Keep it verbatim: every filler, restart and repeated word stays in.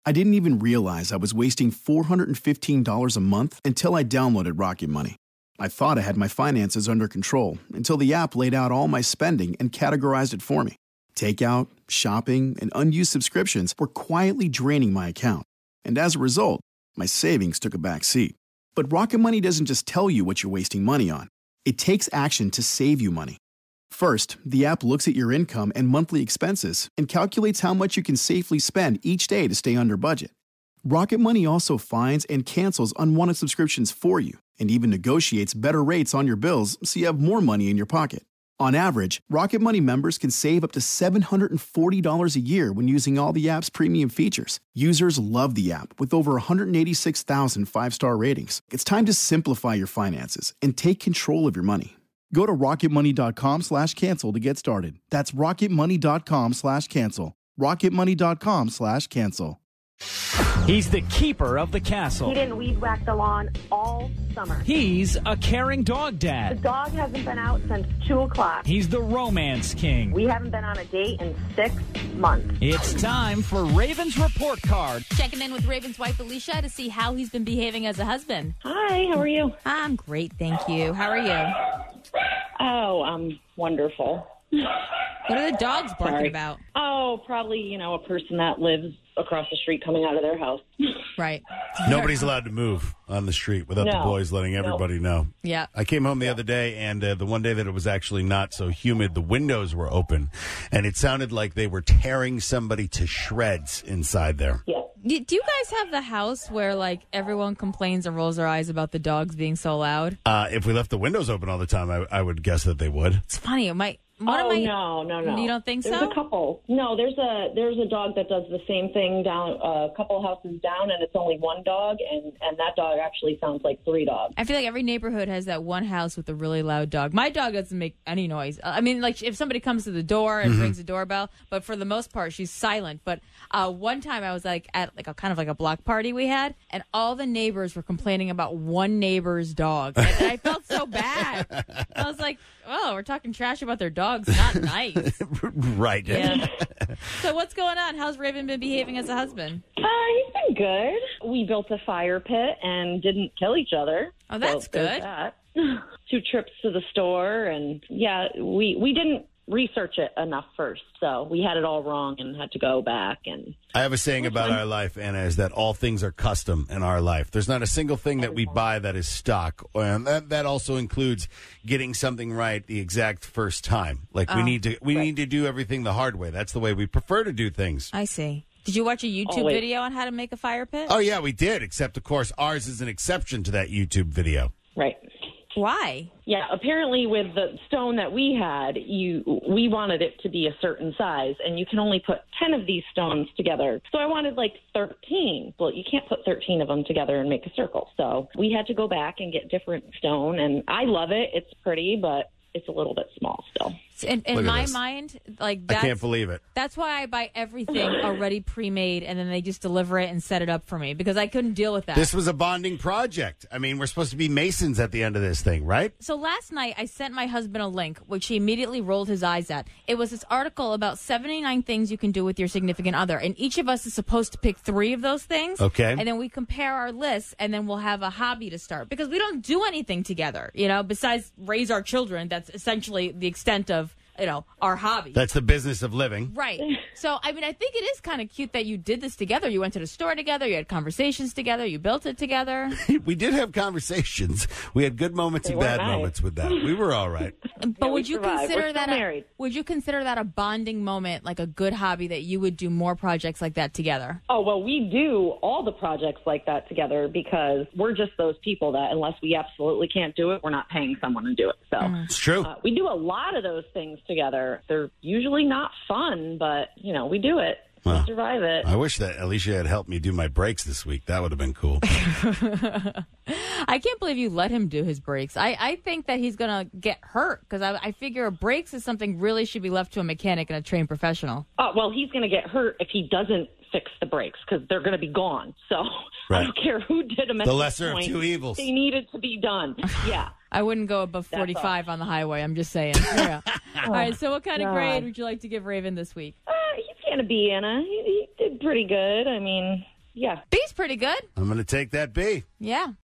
I didn't even realize I was wasting four hundred fifteen dollars a month until I downloaded Rocket Money. I thought I had my finances under control until the app laid out all my spending and categorized it for me. Takeout, shopping, and unused subscriptions were quietly draining my account. And as a result, my savings took a back seat. But Rocket Money doesn't just tell you what you're wasting money on. It takes action to save you money. First, the app looks at your income and monthly expenses and calculates how much you can safely spend each day to stay under budget. Rocket Money also finds and cancels unwanted subscriptions for you and even negotiates better rates on your bills so you have more money in your pocket. On average, Rocket Money members can save up to seven hundred forty dollars a year when using all the app's premium features. Users love the app with over one hundred eighty-six thousand five-star ratings. It's time to simplify your finances and take control of your money. Go to rocketmoney.com slash cancel to get started. That's rocketmoney.com slash cancel. rocketmoney.com slash cancel. He's the keeper of the castle. He didn't weed whack the lawn all summer. He's a caring dog The dad. dog hasn't been out since two o'clock. He's the romance king. We haven't been on a date in six months. It's time for Raven's Report Card. Checking in with Raven's wife, Alicia, to see how he's been behaving as a husband. Hi, how are you? I'm great, thank you. How are you? Oh, I'm wonderful. What are the dogs barking Sorry. about? Oh, probably, you know, a person that lives across the street coming out of their house. Right. Nobody's allowed to move on the street without the No. boys letting everybody know. Yeah. I came home the other day, and uh, the one day that it was actually not so humid, the windows were open, and it sounded like they were tearing somebody to shreds inside there. Yeah. Y- Do you guys have the house where, like, everyone complains and rolls their eyes about the dogs being so loud? Uh, if we left the windows open all the time, I, I would guess that they would. It's funny. My, one oh of my, no, no, no! You don't think there's so? There's a couple. No, there's a there's a dog that does the same thing down a couple houses down, and it's only one dog, and and that dog actually sounds like three dogs. I feel like every neighborhood has that one house with a really loud dog. My dog doesn't make any noise. I mean, like, if somebody comes to the door and Mm-hmm. rings the doorbell, but for the most part, she's silent. But uh, one time I was like at like a kind of like a block party we had, and all the neighbors were complaining about one neighbor's dog, and, and I felt so bad. I was like, oh, we're talking trash about their dogs, not nice. Right. Yeah. So what's going on? How's Raven been behaving as a husband? Uh, he's been good. We built a fire pit and didn't kill each other. Oh, that's So there's good. that. Two trips to the store, and yeah, we we didn't research it enough first, so we had it all wrong and had to go back. And I have a saying about our life, Anna, is that all things are custom in our life. There's not a single thing that we buy that is stock. And that, that also includes getting something right the exact first time. Like we need to we need to do everything the hard way. That's the way we prefer to do things. I see. Did you watch a YouTube Always. video on how to make a fire pit? Oh, yeah, we did, except, of course, ours is an exception to that YouTube video. right. Why? Yeah, apparently with the stone that we had, you we wanted it to be a certain size, and you can only put ten of these stones together. So I wanted like thirteen. Well, you can't put thirteen of them together and make a circle. So we had to go back and get different stone, and I love it. It's pretty, but it's a little bit small still. In, in Look at my this. mind, like I that's, can't believe it. that's why I buy everything already pre-made, and then they just deliver it and set it up for me because I couldn't deal with that. This was a bonding project. I mean, we're supposed to be Masons at the end of this thing, right? So last night, I sent my husband a link, which he immediately rolled his eyes at. It was this article about seventy-nine things you can do with your significant other, and each of us is supposed to pick three of those things. Okay. And then we compare our lists, and then we'll have a hobby to start because we don't do anything together, you know, besides raise our children. That's essentially the extent of, you know, our hobby. That's the business of living. Right. So, I mean, I think it is kind of cute that you did this together. You went to the store together. You had conversations together. You built it together. We did have conversations. We had good moments They and were bad nice. moments with that. We were all right. But Yeah, we would you survived. consider We're still that married. a, would you consider that a bonding moment, like a good hobby that you would do more projects like that together? Oh, well, we do all the projects like that together because we're just those people that unless we absolutely can't do it, we're not paying someone to do it. So It's true. uh, we do a lot of those things together. They're usually not fun, but, you know, we do it. Well, we survive it. I wish that Alicia had helped me do my breaks this week. That would have been cool. I can't believe you let him do his brakes. I, I think that he's going to get hurt because I, I figure brakes is something really should be left to a mechanic and a trained professional. Oh, well, he's going to get hurt if he doesn't fix the brakes because they're going to be gone. So Right. I don't care who did them at The this lesser of point. two evils. They needed to be done. Yeah. I wouldn't go above That's forty-five on the highway. I'm just saying. Yeah. All right. So what kind of God. grade would you like to give Raven this week? Uh, he's going to be in a. He, he did pretty good. I mean, yeah. B's pretty good. I'm going to take that B. Yeah.